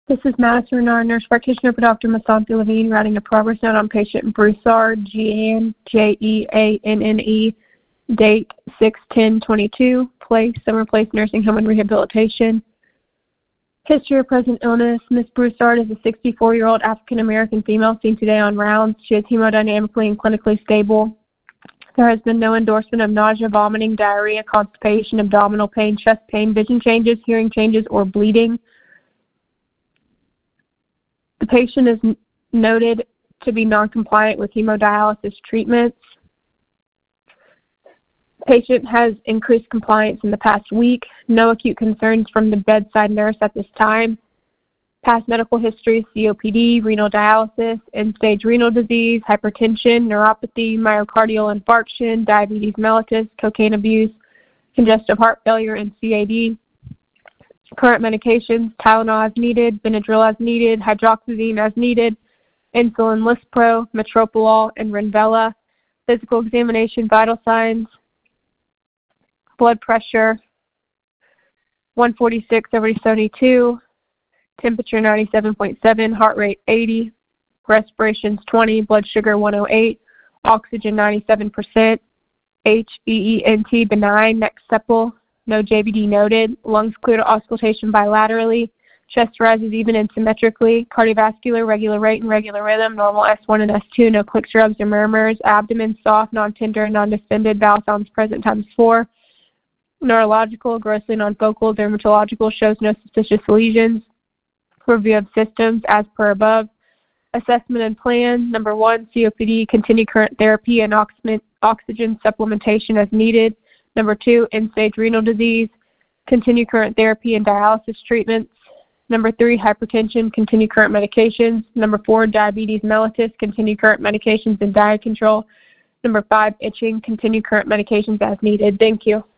This is Madison Renard, nurse practitioner for Dr. Masanthi Levine, writing a progress note on patient Broussard, Jeanne, Jeanne, date 6/10/22, place, Summer Place Nursing Home and Rehabilitation. History of present illness. Ms. Broussard is a 64-year-old African-American female seen today on rounds. She is hemodynamically and clinically stable. There has been no endorsement of nausea, vomiting, diarrhea, constipation, abdominal pain, chest pain, vision changes, hearing changes, or bleeding. The patient is noted to be non-compliant with hemodialysis treatments. Patient has increased compliance in the past week. No acute concerns from the bedside nurse at this time. Past medical history, COPD, renal dialysis, end-stage renal disease, hypertension, neuropathy, myocardial infarction, diabetes mellitus, cocaine abuse, congestive heart failure, and CAD. Current medications: Tylenol as needed, Benadryl as needed, hydroxyzine as needed, insulin Lispro, Metoprolol, and Renvela. Physical examination, vital signs: blood pressure 146/72, temperature 97.7, heart rate 80, respirations 20, blood sugar 108, oxygen 97%, HEENT benign, neck supple, no JVD noted, lungs clear to auscultation bilaterally, chest rises even and symmetrically, cardiovascular, regular rate and regular rhythm, normal S1 and S2, no clicks, rubs, or murmurs, abdomen soft, non-tender, non-distended, bowel sounds present ×4, neurological, grossly non-focal, dermatological, shows no suspicious lesions, review of systems as per above. Assessment and plan: number 1, COPD, continue current therapy and oxygen supplementation as needed. Number 2, end-stage renal disease, continue current therapy and dialysis treatments. Number 3, hypertension, continue current medications. Number 4, diabetes mellitus, continue current medications and diet control. Number 5, itching, continue current medications as needed. Thank you.